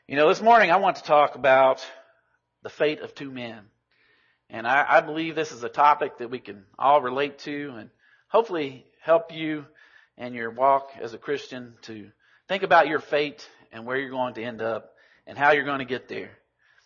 This morning I want to talk about the fate of two men. And I believe this is a topic that we can all relate to and hopefully help you in your walk as a Christian to think about your fate and where you're going to end up and how you're going to get there.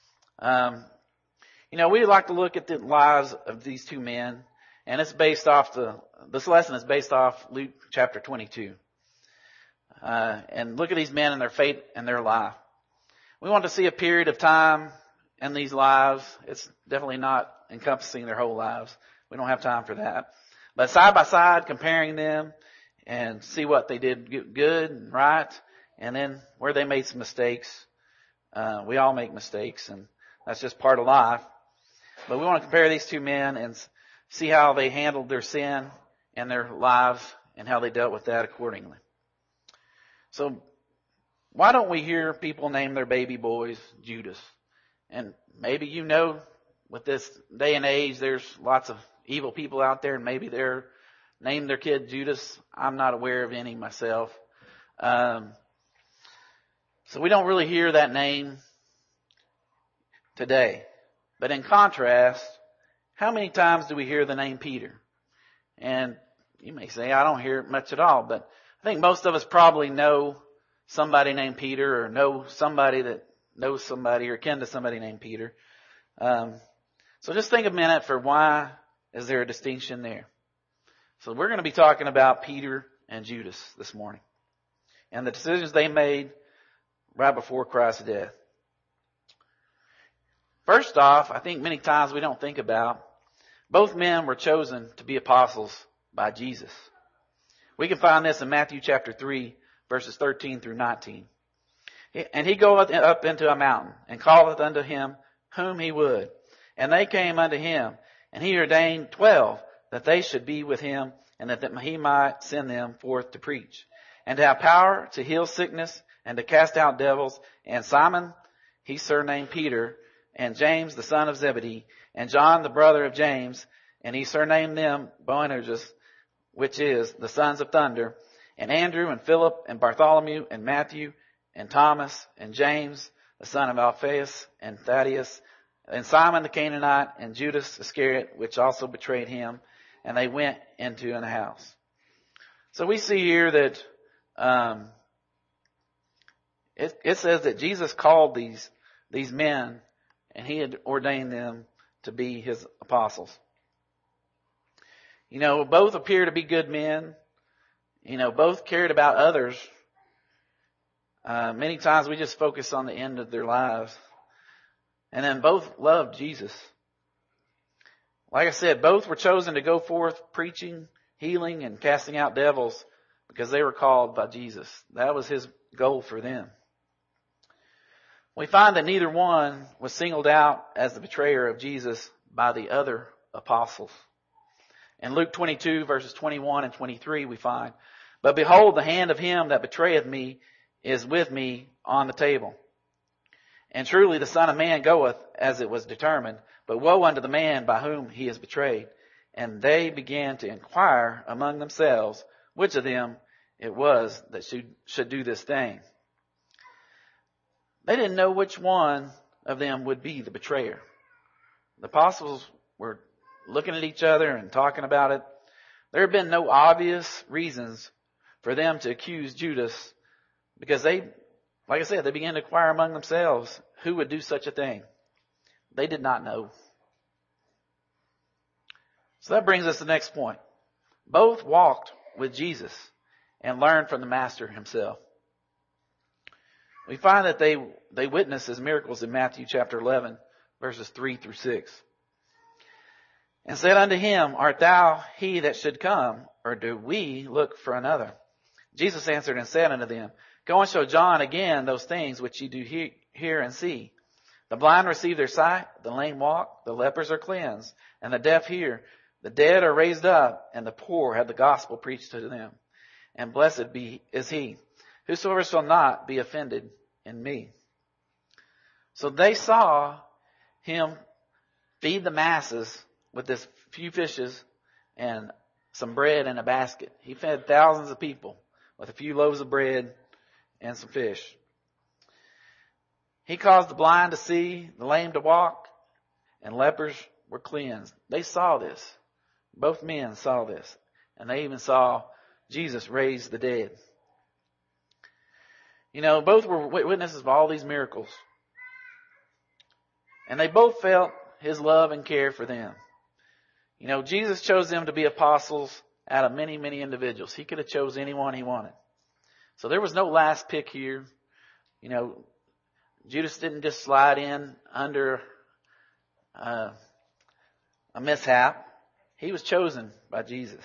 We like to look at the lives of these two men, and it's based off this lesson is based off Luke chapter 22. And look at these men and their fate and their life. We want to see a period of time in these lives. It's definitely not encompassing their whole lives. We don't have time for that. But side by side, comparing them and see what they did good and right, and then where they made some mistakes. We all make mistakes, and that's just part of life. But we want to compare these two men and see how they handled their sin and their lives and how they dealt with that accordingly. So, why don't we hear people name their baby boys Judas? And maybe with this day and age, there's lots of evil people out there, and maybe they're named their kid Judas. I'm not aware of any myself. So we don't really hear that name today. But in contrast, how many times do we hear the name Peter? And you may say, I don't hear it much at all, but I think most of us probably know somebody named Peter, or know somebody that knows somebody, or kin to somebody named Peter. So just think a minute for why is there a distinction there. So we're going to be talking about Peter and Judas this morning, and the decisions they made right before Christ's death. First off, I think many times we don't think about, both men were chosen to be apostles by Jesus. We can find this in Matthew chapter 3, verses 13 through 19. And he goeth up into a mountain, and calleth unto him whom he would. And they came unto him, and he ordained 12, that they should be with him, and that he might send them forth to preach, and to have power to heal sickness, and to cast out devils. And Simon, he surnamed Peter, and James the son of Zebedee, and John the brother of James, and he surnamed them Boanerges, which is the sons of thunder, and Andrew, and Philip, and Bartholomew, and Matthew, and Thomas, and James, the son of Alphaeus, and Thaddeus, and Simon the Canaanite, and Judas Iscariot, which also betrayed him. And they went into an house. So we see here that it says that Jesus called these men, and he had ordained them to be his apostles. Both appear to be good men. Both cared about others. Many times we just focus on the end of their lives. And then both loved Jesus. Like I said, both were chosen to go forth preaching, healing, and casting out devils because they were called by Jesus. That was his goal for them. We find that neither one was singled out as the betrayer of Jesus by the other apostles. In Luke 22, verses 21 and 23, we find, But behold, the hand of him that betrayeth me is with me on the table. And truly the Son of Man goeth as it was determined, but woe unto the man by whom he is betrayed. And they began to inquire among themselves which of them it was that should do this thing. They didn't know which one of them would be the betrayer. The apostles were looking at each other and talking about it. There had been no obvious reasons for them to accuse Judas, because they began to inquire among themselves who would do such a thing. They did not know. So that brings us to the next point. Both walked with Jesus and learned from the Master himself. We find that they witnessed his miracles in Matthew chapter 11, verses 3 through 6. And said unto him, Art thou he that should come, or do we look for another? Jesus answered and said unto them, Go and show John again those things which ye do hear and see. The blind receive their sight, the lame walk, the lepers are cleansed, and the deaf hear. The dead are raised up, and the poor have the gospel preached to them. And blessed is he, whosoever shall not be offended in me. So they saw him feed the masses with this few fishes and some bread in a basket. He fed thousands of people with a few loaves of bread and some fish. He caused the blind to see, the lame to walk, and lepers were cleansed. They saw this. Both men saw this. And they even saw Jesus raise the dead. You know, both were witnesses of all these miracles. And they both felt His love and care for them. You know, Jesus chose them to be apostles out of many, many individuals. He could have chose anyone He wanted. So there was no last pick here. You know, Judas didn't just slide in under a mishap. He was chosen by Jesus.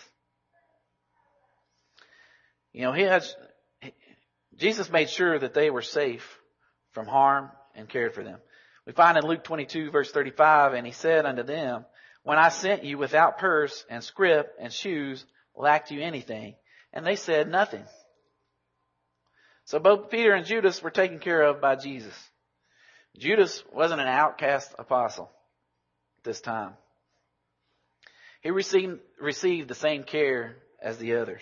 You know, Jesus made sure that they were safe from harm and cared for them. We find in Luke 22 verse 35, and He said unto them, when I sent you without purse and scrip and shoes, lacked you anything? And they said nothing. So both Peter and Judas were taken care of by Jesus. Judas wasn't an outcast apostle at this time. He received the same care as the others.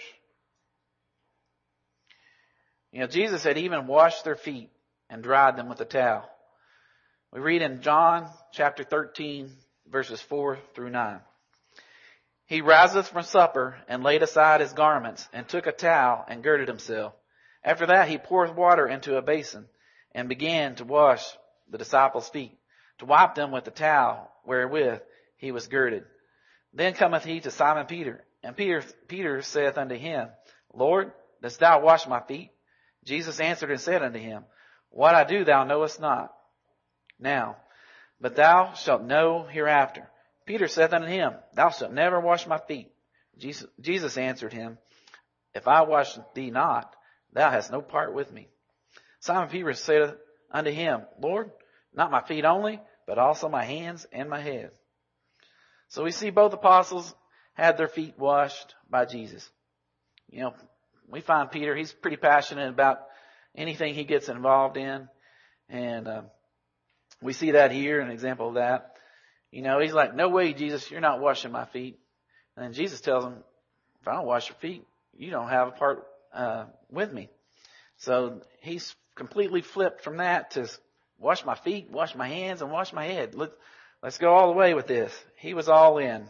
You know, Jesus had even washed their feet and dried them with a towel. We read in John chapter 13, verses 4 through 9. He riseth from supper and laid aside his garments and took a towel and girded himself. After that he poured water into a basin and began to wash the disciples' feet, to wipe them with the towel wherewith he was girded. Then cometh he to Simon Peter, and Peter saith unto him, Lord, dost thou wash my feet? Jesus answered and said unto him, what I do thou knowest not now, but thou shalt know hereafter. Peter saith unto him, thou shalt never wash my feet. Jesus answered him, if I wash thee not, thou hast no part with me. Simon Peter said unto him, Lord, not my feet only, but also my hands and my head. So we see both apostles had their feet washed by Jesus. You know, we find Peter, he's pretty passionate about anything he gets involved in. And we see that here, an example of that. You know, he's like, no way, Jesus, you're not washing my feet. And then Jesus tells him, if I don't wash your feet, you don't have a part with me. So he's completely flipped from that to wash my feet, wash my hands, and wash my head. Let's go all the way with this. He was all in.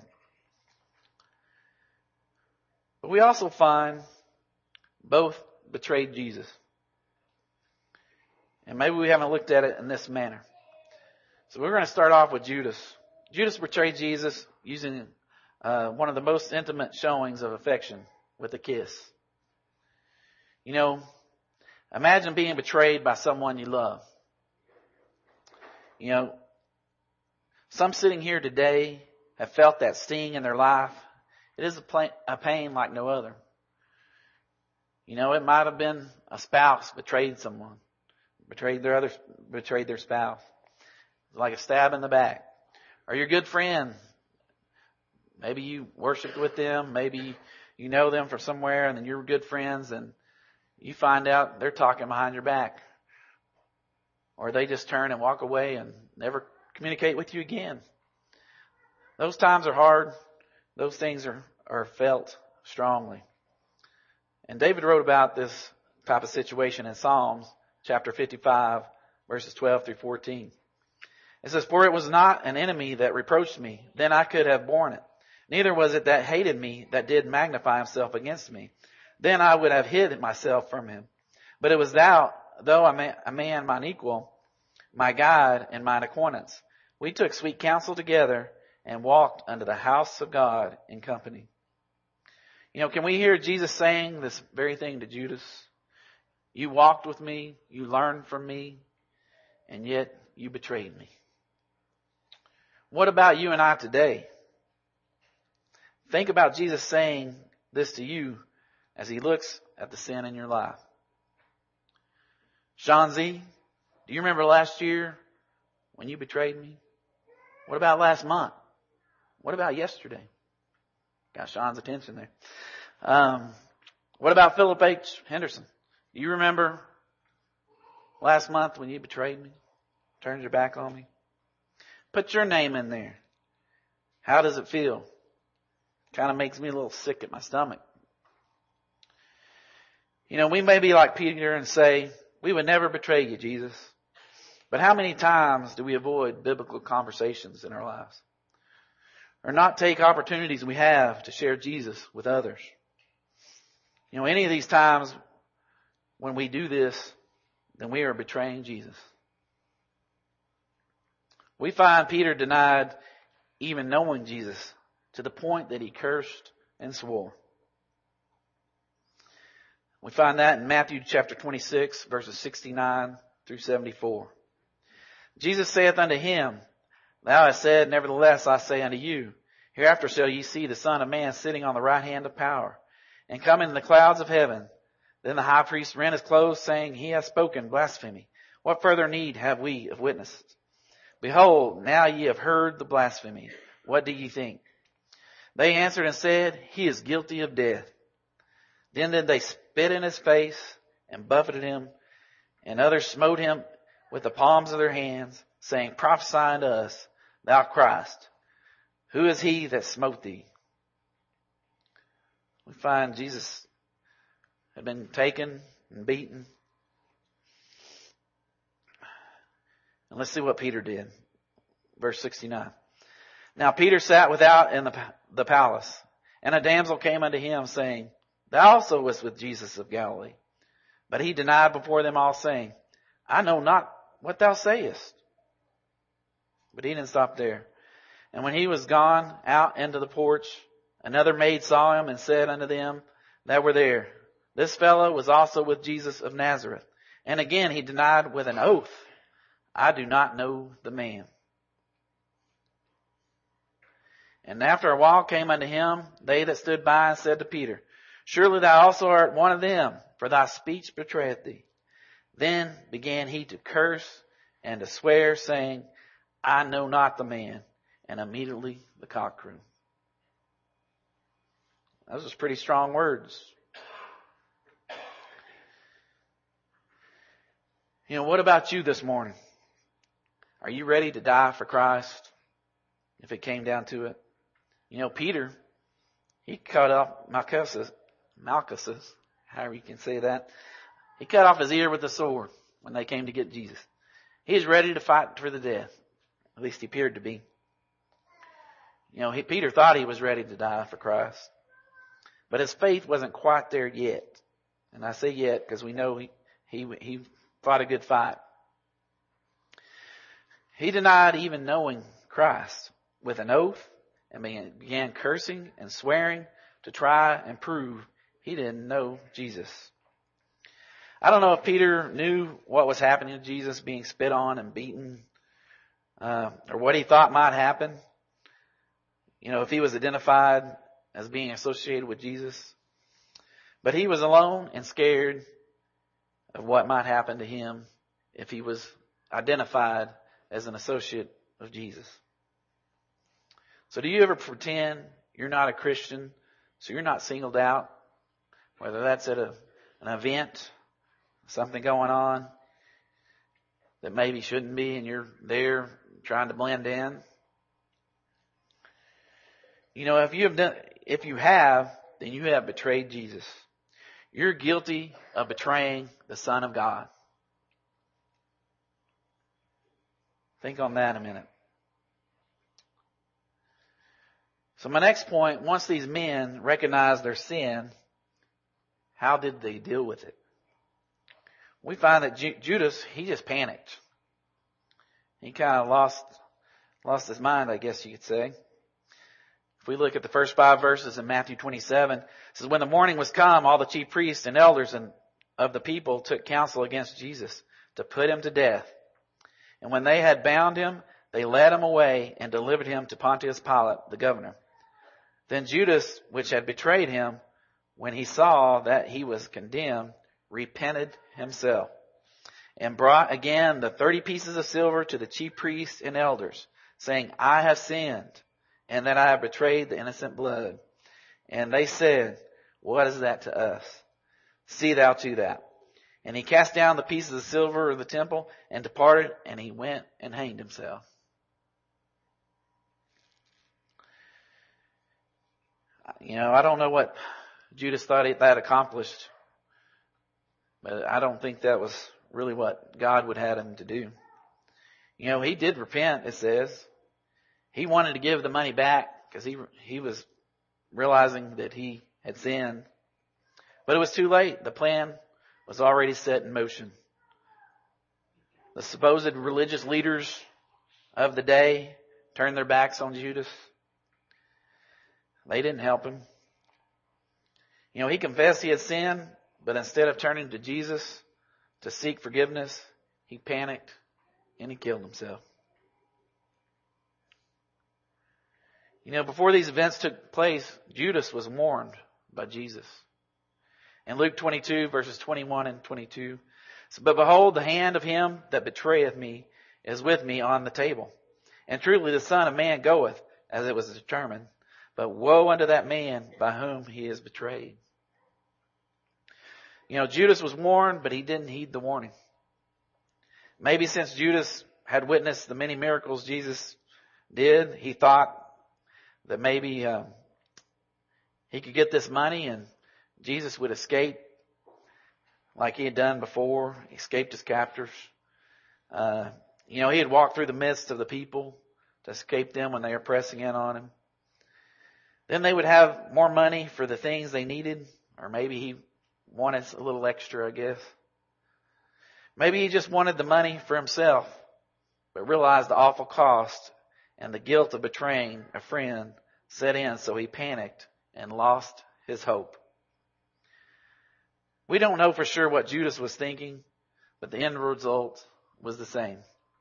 But we also find both betrayed Jesus. And maybe we haven't looked at it in this manner. So we're going to start off with Judas. Judas betrayed Jesus using one of the most intimate showings of affection with a kiss. You know, imagine being betrayed by someone you love. You know, some sitting here today have felt that sting in their life. It is a pain like no other. You know, it might have been a spouse betrayed someone, betrayed their spouse. It's like a stab in the back. Or your good friend. Maybe you worshiped with them. Maybe you know them from somewhere and then you're good friends and you find out they're talking behind your back. Or they just turn and walk away and never communicate with you again. Those times are hard. Those things are felt strongly. And David wrote about this type of situation in Psalms chapter 55, verses 12 through 14. It says, for it was not an enemy that reproached me, then I could have borne it. Neither was it that hated me that did magnify himself against me. Then I would have hid myself from him. But it was thou, though a man mine equal, my guide and mine acquaintance. We took sweet counsel together and walked unto the house of God in company. You know, can we hear Jesus saying this very thing to Judas? You walked with me, you learned from me, and yet you betrayed me. What about you and I today? Think about Jesus saying this to you as he looks at the sin in your life. Sean Z, do you remember last year when you betrayed me? What about last month? What about yesterday? Got Sean's attention there. What about Philip H. Henderson? Do you remember last month when you betrayed me? Turned your back on me? Put your name in there. How does it feel? Kind of makes me a little sick at my stomach. You know, we may be like Peter and say, we would never betray you, Jesus. But how many times do we avoid biblical conversations in our lives? Or not take opportunities we have to share Jesus with others? Any of these times when we do this, then we are betraying Jesus. We find Peter denied even knowing Jesus to the point that he cursed and swore. We find that in Matthew chapter 26, verses 69 through 74. Jesus saith unto him, Thou hast said, nevertheless I say unto you, hereafter shall ye see the Son of Man sitting on the right hand of power, and coming in the clouds of heaven. Then the high priest rent his clothes, saying, He hath spoken blasphemy. What further need have we of witnesses? Behold, now ye have heard the blasphemy. What do ye think? They answered and said, He is guilty of death. Then did they spit in his face and buffeted him, and others smote him with the palms of their hands, saying, Prophesy unto us, thou Christ. Who is he that smote thee? We find Jesus had been taken and beaten. And let's see what Peter did. Verse 69. Now Peter sat without in the palace, and a damsel came unto him, saying, Thou also wast with Jesus of Galilee. But he denied before them all, saying, I know not what thou sayest. But he didn't stop there. And when he was gone out into the porch, another maid saw him and said unto them that were there, This fellow was also with Jesus of Nazareth. And again he denied with an oath, I do not know the man. And after a while came unto him they that stood by and said to Peter, Surely thou also art one of them, for thy speech betrayeth thee. Then began he to curse and to swear, saying, I know not the man. And immediately the cock crew. Those are pretty strong words. What about you this morning? Are you ready to die for Christ if it came down to it? Peter, he cut off Malchus's, however you can say that. He cut off his ear with a sword when they came to get Jesus. He was ready to fight for the death. At least he appeared to be. Peter thought he was ready to die for Christ. But his faith wasn't quite there yet. And I say yet because we know he fought a good fight. He denied even knowing Christ with an oath and began cursing and swearing to try and prove he didn't know Jesus. I don't know if Peter knew what was happening to Jesus, being spit on and beaten, or what he thought might happen. If he was identified as being associated with Jesus. But he was alone and scared of what might happen to him if he was identified as an associate of Jesus. So do you ever pretend you're not a Christian, so you're not singled out? Whether that's at an event, something going on that maybe shouldn't be, and you're there trying to blend in. If you have, then you have betrayed Jesus. You're guilty of betraying the Son of God. Think on that a minute. So my next point, once these men recognized their sin, how did they deal with it? We find that Judas, he just panicked. He kind of lost his mind, I guess you could say. If we look at the first 5 verses in Matthew 27, it says, When the morning was come, all the chief priests and elders of the people took counsel against Jesus to put him to death. And when they had bound him, they led him away and delivered him to Pontius Pilate, the governor. Then Judas, which had betrayed him, when he saw that he was condemned, repented himself, and brought again the 30 pieces of silver to the chief priests and elders, saying, I have sinned, and that I have betrayed the innocent blood. And they said, What is that to us? See thou to that. And he cast down the pieces of silver of the temple and departed, and he went and hanged himself. I don't know what Judas thought that accomplished, but I don't think that was really what God would have him to do. He did repent, it says. He wanted to give the money back because he was realizing that he had sinned. But it was too late. The plan was already set in motion. The supposed religious leaders of the day turned their backs on Judas. They didn't help him. He confessed he had sinned, but instead of turning to Jesus to seek forgiveness, he panicked and he killed himself. Before these events took place, Judas was warned by Jesus. In Luke 22, verses 21 and 22, but behold, the hand of him that betrayeth me is with me on the table. And truly the Son of Man goeth, as it was determined. But woe unto that man by whom he is betrayed. Judas was warned, but he didn't heed the warning. Maybe since Judas had witnessed the many miracles Jesus did, he thought that maybe he could get this money and Jesus would escape like he had done before, escaped his captors. He had walked through the midst of the people to escape them when they were pressing in on him. Then they would have more money for the things they needed, or maybe he wanted a little extra, I guess. Maybe he just wanted the money for himself, but realized the awful cost and the guilt of betraying a friend set in, so he panicked and lost his hope. We don't know for sure what Judas was thinking, but the end result was the same.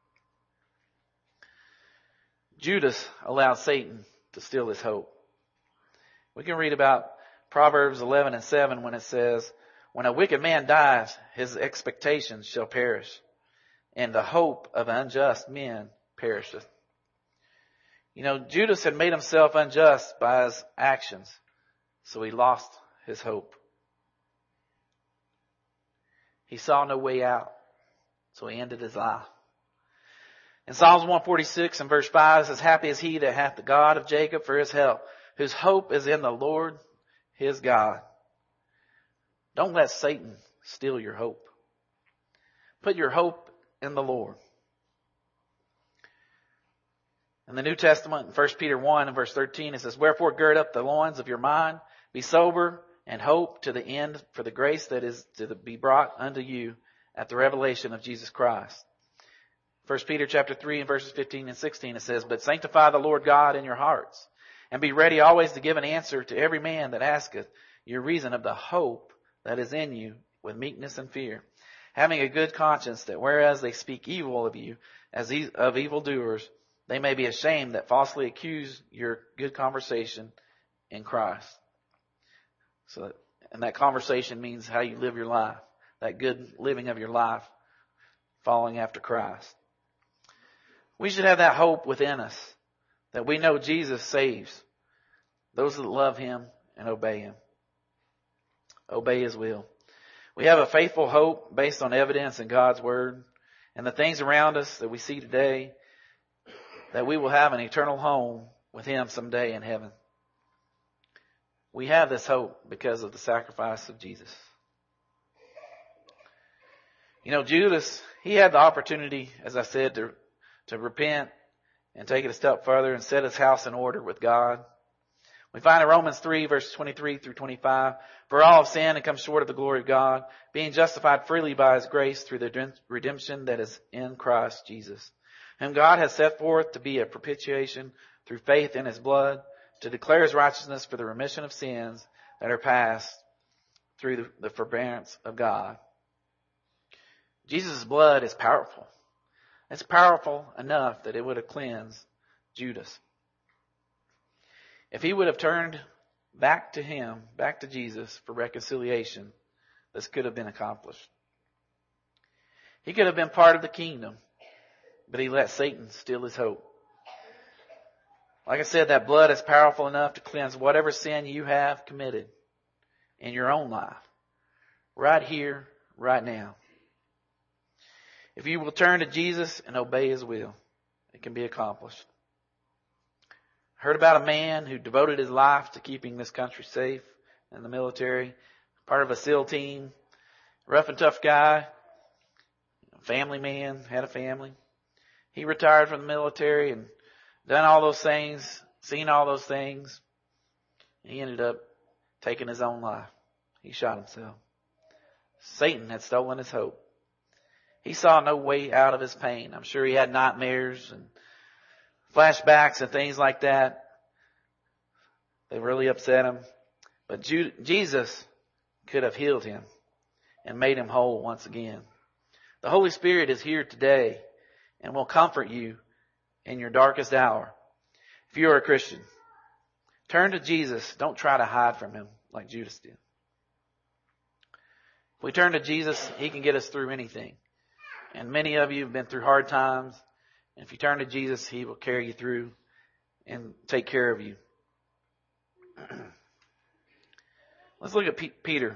Judas allowed Satan to steal his hope. We can read about Proverbs 11 and 7 when it says, when a wicked man dies, his expectations shall perish, and the hope of unjust men perisheth. Judas had made himself unjust by his actions, so he lost his hope. He saw no way out, so he ended his life. In Psalms 146 and verse 5, it says, happy is he that hath the God of Jacob for his help, whose hope is in the Lord his God. Don't let Satan steal your hope. Put your hope in the Lord. In the New Testament, in 1 Peter 1 and verse 13, it says, wherefore gird up the loins of your mind, be sober, and hope to the end for the grace that is to be brought unto you at the revelation of Jesus Christ. 1 Peter chapter 3 and verses 15 and 16, it says, but sanctify the Lord God in your hearts, and be ready always to give an answer to every man that asketh your reason of the hope that is in you with meekness and fear, having a good conscience, that whereas they speak evil of you as of evildoers, they may be ashamed that falsely accuse your good conversation in Christ. And that conversation means how you live your life, that good living of your life, following after Christ. We should have that hope within us, that we know Jesus saves those that love him and obey him. Obey his will. We have a faithful hope based on evidence in God's word and the things around us that we see today, that we will have an eternal home with him someday in heaven. We have this hope because of the sacrifice of Jesus. Judas, he had the opportunity, as I said, to repent and take it a step further and set his house in order with God. We find in Romans 3, verses 23 through 25, for all have sinned and come short of the glory of God, being justified freely by his grace through the redemption that is in Christ Jesus, whom God has set forth to be a propitiation through faith in his blood, to declare his righteousness for the remission of sins that are past through the forbearance of God. Jesus' blood is powerful. It's powerful enough that it would have cleansed Judas. If he would have turned back to him, back to Jesus for reconciliation, this could have been accomplished. He could have been part of the kingdom, but he let Satan steal his hope. Like I said, that blood is powerful enough to cleanse whatever sin you have committed in your own life, right here, right now. If you will turn to Jesus and obey his will, it can be accomplished. I heard about a man who devoted his life to keeping this country safe in the military, part of a SEAL team, rough and tough guy, family man, had a family. He retired from the military and done all those things, seen all those things. He ended up taking his own life. He shot himself. Satan had stolen his hope. He saw no way out of his pain. I'm sure he had nightmares and flashbacks and things like that. They really upset him. But Jesus could have healed him and made him whole once again. The Holy Spirit is here today and will comfort you in your darkest hour. If you are a Christian, turn to Jesus. Don't try to hide from him like Judas did. If we turn to Jesus, he can get us through anything. And many of you have been through hard times. And if you turn to Jesus, he will carry you through and take care of you. Let's look at Peter.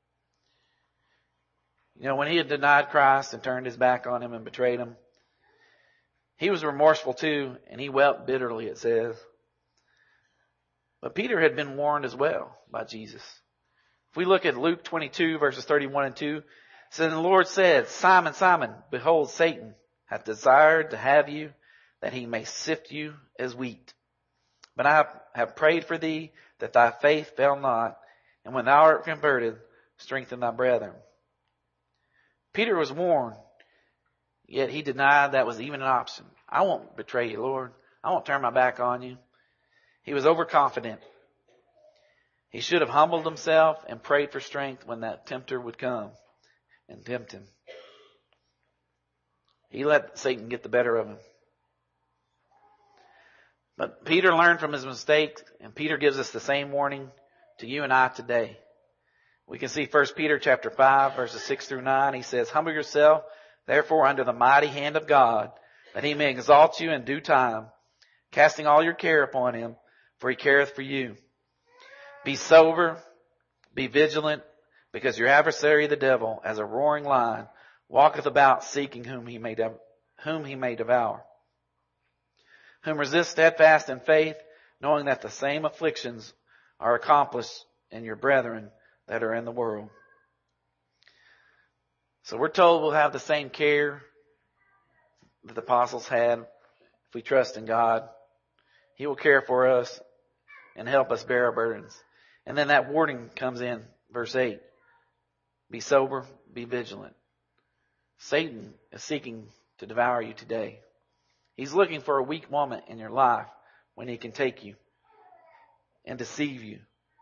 You know, when he had denied Christ and turned his back on him and betrayed him, he was remorseful too, and he wept bitterly, it says. But Peter had been warned as well by Jesus. If we look at Luke 22, verses 31 and 2, it says, "And the Lord said, Simon, Simon, behold, Satan hath desired to have you, that he may sift you as wheat. But I have prayed for thee, that thy faith fail not, and when thou art converted, strengthen thy brethren." Peter was warned, yet he denied that was even an option. I won't betray you, Lord. I won't turn my back on you. He was overconfident. He should have humbled himself and prayed for strength when that tempter would come and tempt him. He let Satan get the better of him. But Peter learned from his mistakes, and Peter gives us the same warning to you and I today. We can see 1 Peter chapter 5, verses 6 through 9. He says, "Humble yourself, therefore, under the mighty hand of God, that he may exalt you in due time, casting all your care upon him, for he careth for you. Be sober, be vigilant, because your adversary the devil, as a roaring lion, walketh about seeking whom he may devour. Whom resist steadfast in faith, knowing that the same afflictions are accomplished in your brethren that are in the world." So we're told we'll have the same care that the apostles had if we trust in God. He will care for us and help us bear our burdens. And then that warning comes in verse 8. Be sober, be vigilant. Satan is seeking to devour you today. He's looking for a weak moment in your life when he can take you and deceive you.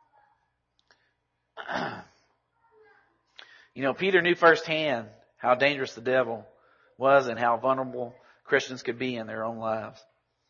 You know, Peter knew firsthand how dangerous the devil was and how vulnerable Christians could be in their own lives.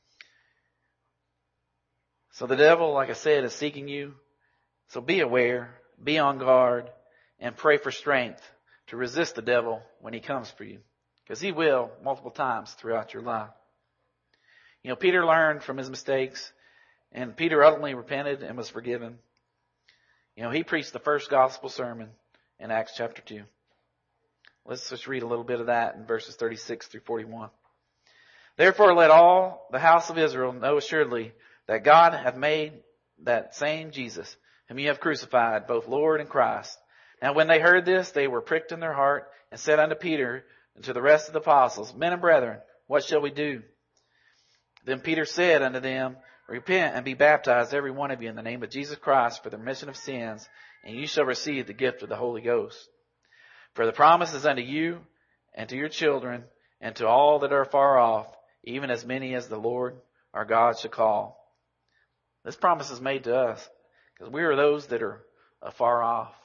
So the devil, like I said, is seeking you. So be aware, be on guard, and pray for strength to resist the devil when he comes for you. Because he will multiple times throughout your life. You know, Peter learned from his mistakes, and Peter ultimately repented and was forgiven. You know, he preached the first gospel sermon in Acts chapter 2. Let's just read a little bit of that in verses 36 through 41. "Therefore let all the house of Israel know assuredly that God hath made that same Jesus, whom ye have crucified, both Lord and Christ. Now when they heard this, they were pricked in their heart, and said unto Peter and to the rest of the apostles, Men and brethren, what shall we do? Then Peter said unto them, Repent and be baptized every one of you in the name of Jesus Christ for the remission of sins, and you shall receive the gift of the Holy Ghost. For the promise is unto you and to your children and to all that are far off, even as many as the Lord our God shall call." This promise is made to us because we are those that are afar off.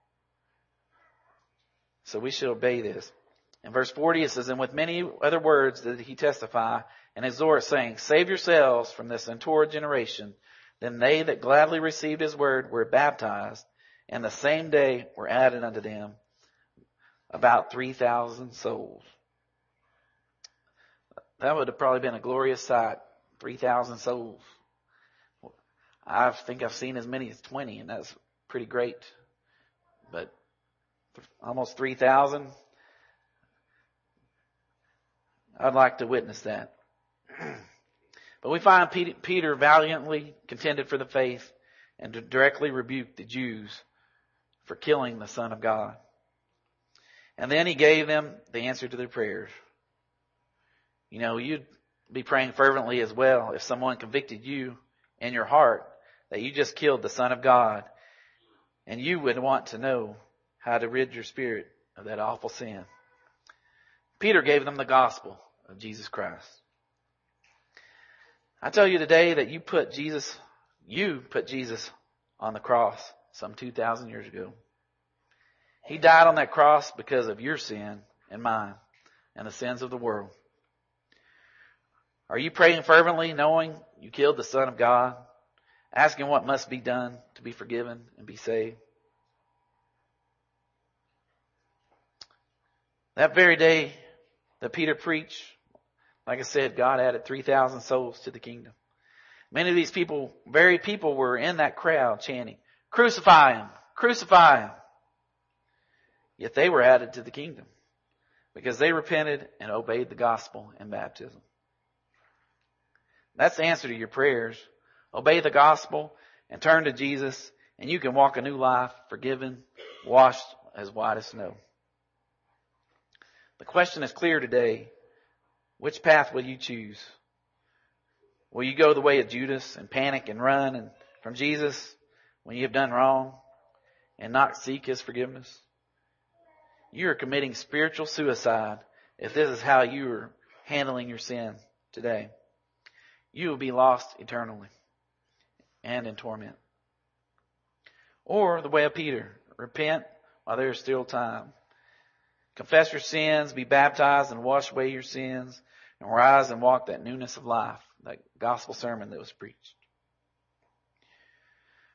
So we should obey this. In verse 40 it says, "And with many other words did he testify and exhort, saying, Save yourselves from this untoward generation. Then they that gladly received his word were baptized, and the same day were added unto them about 3,000 souls." That would have probably been a glorious sight. 3,000 souls. I think I've seen as many as 20, and that's pretty great. But almost 3,000. I'd like to witness that. But we find Peter valiantly contended for the faith and directly rebuked the Jews for killing the Son of God. And then he gave them the answer to their prayers. You'd be praying fervently as well if someone convicted you in your heart that you just killed the Son of God, and you would want to know how to rid your spirit of that awful sin. Peter gave them the gospel of Jesus Christ. I tell you today that you put Jesus on the cross some 2,000 years ago. He died on that cross because of your sin and mine and the sins of the world. Are you praying fervently knowing you killed the Son of God, asking what must be done to be forgiven and be saved? That very day that Peter preached, like I said, God added 3,000 souls to the kingdom. Many of these very people were in that crowd chanting, "Crucify him! Crucify him!" Yet they were added to the kingdom because they repented and obeyed the gospel in baptism. That's the answer to your prayers. Obey the gospel and turn to Jesus, and you can walk a new life, forgiven, washed as white as snow. The question is clear today. Which path will you choose? Will you go the way of Judas and panic and run from Jesus when you have done wrong and not seek his forgiveness? You are committing spiritual suicide if this is how you are handling your sin today. You will be lost eternally and in torment. Or the way of Peter, repent while there is still time. Confess your sins, be baptized and wash away your sins, and rise and walk that newness of life, that gospel sermon that was preached.